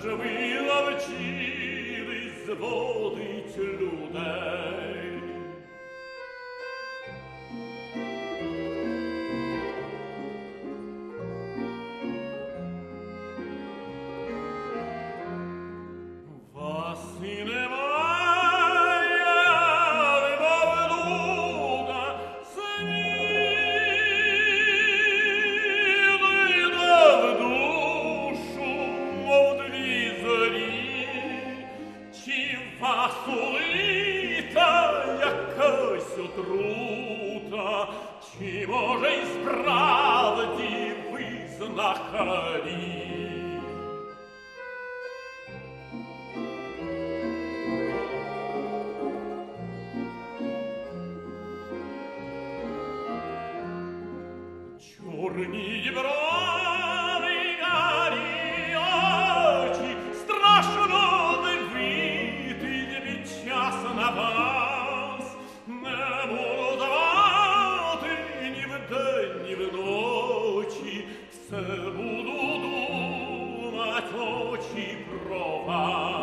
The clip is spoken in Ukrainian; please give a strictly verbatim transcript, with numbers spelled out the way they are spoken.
же ви навчились зводить людей? Вас і немає, немов луга, сніда в душу, мов дві зорі. Чи вас улита якась отрута, чи, може, й справді ви знахарі? Чорні брови, карі очі, страшно дивитись від часу на вас. Не буду давати ні вдень, ні вночі, все буду думать очі про вас.